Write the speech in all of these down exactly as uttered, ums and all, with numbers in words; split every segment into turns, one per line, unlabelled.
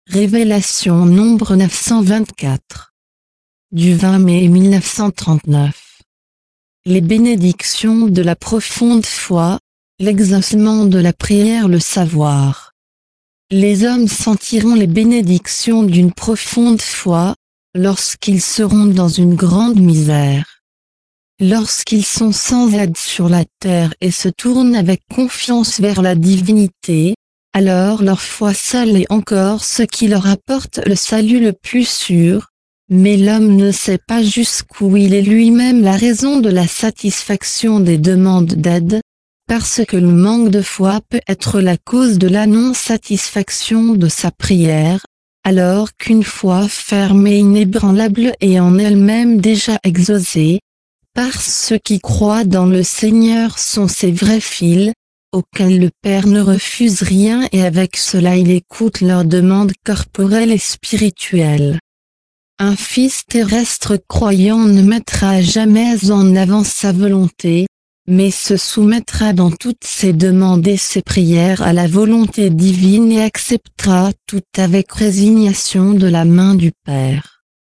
Révélation nombre neuf cent vingt-quatre. Du vingt mai mille neuf cent trente-neuf. Les bénédictions de la profonde foi, l'exaucement de la prière, le savoir. Les hommes sentiront les bénédictions d'une profonde foi, lorsqu'ils seront dans une grande misère. Lorsqu'ils sont sans aide sur la terre et se tournent avec confiance vers la divinité, alors leur foi seule est encore ce qui leur apporte le salut le plus sûr, mais l'homme ne sait pas jusqu'où il est lui-même la raison de la satisfaction des demandes d'aide, parce que le manque de foi peut être la cause de la non-satisfaction de sa prière, alors qu'une foi ferme et inébranlable est en elle-même déjà exaucée, parce que ceux qui croient dans le Seigneur sont ses vrais fils, auxquels le Père ne refuse rien, et avec cela il écoute leurs demandes corporelles et spirituelles. Un fils terrestre croyant ne mettra jamais en avant sa volonté, mais se soumettra dans toutes ses demandes et ses prières à la volonté divine et acceptera tout avec résignation de la main du Père.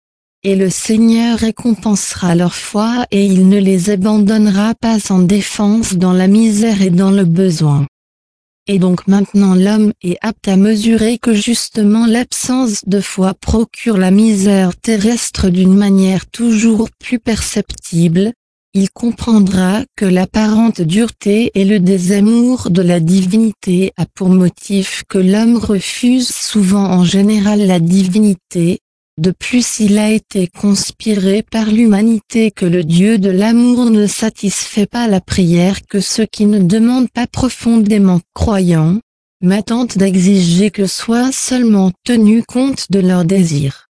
Et le Seigneur récompensera leur foi et il ne les abandonnera pas en défense dans la misère et dans le besoin. Et donc maintenant l'homme est apte à mesurer que justement l'absence de foi procure la misère terrestre d'une manière toujours plus perceptible. Il comprendra que l'apparente dureté et le désamour de la divinité a pour motif que l'homme refuse souvent en général la divinité. De plus, il a été conspiré par l'humanité que le Dieu de l'amour ne satisfait pas la prière que ceux qui ne demandent pas profondément croyants, mais tentent d'exiger que soit seulement tenu compte de leurs désirs.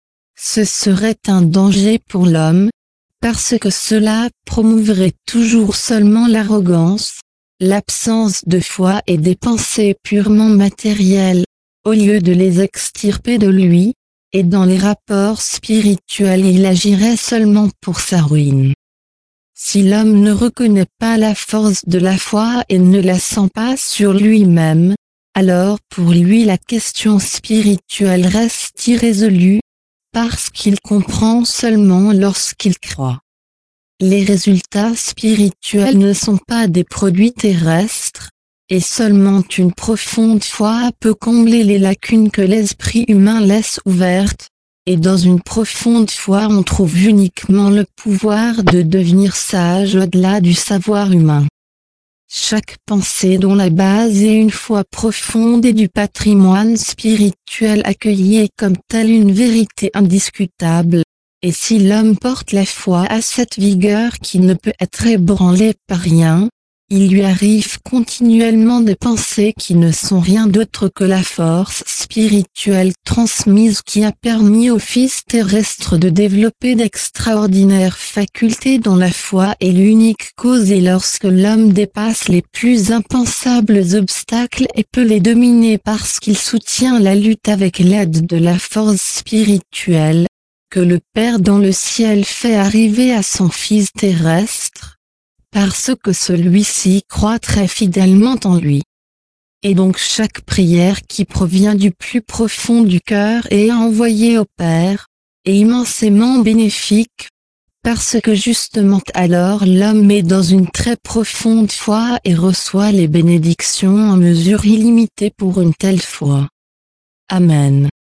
Ce serait un danger pour l'homme, parce que cela promouverait toujours seulement l'arrogance, l'absence de foi et des pensées purement matérielles, au lieu de les extirper de lui. Et dans les rapports spirituels il agirait seulement pour sa ruine. Si l'homme ne reconnaît pas la force de la foi et ne la sent pas sur lui-même, alors pour lui la question spirituelle reste irrésolue, parce qu'il comprend seulement lorsqu'il croit. Les résultats spirituels ne sont pas des produits terrestres, et seulement une profonde foi peut combler les lacunes que l'esprit humain laisse ouvertes, et dans une profonde foi on trouve uniquement le pouvoir de devenir sage au-delà du savoir humain. Chaque pensée dont la base est une foi profonde et du patrimoine spirituel accueilli est comme telle une vérité indiscutable, et si l'homme porte la foi à cette vigueur qui ne peut être ébranlée par rien, il lui arrive continuellement des pensées qui ne sont rien d'autre que la force spirituelle transmise qui a permis au Fils terrestre de développer d'extraordinaires facultés dont la foi est l'unique cause, et lorsque l'homme dépasse les plus impensables obstacles et peut les dominer parce qu'il soutient la lutte avec l'aide de la force spirituelle, que le Père dans le ciel fait arriver à son Fils terrestre, parce que celui-ci croit très fidèlement en lui. Et donc chaque prière qui provient du plus profond du cœur est envoyée au Père, est immensément bénéfique, parce que justement alors l'homme est dans une très profonde foi et reçoit les bénédictions en mesure illimitée pour une telle foi. Amen.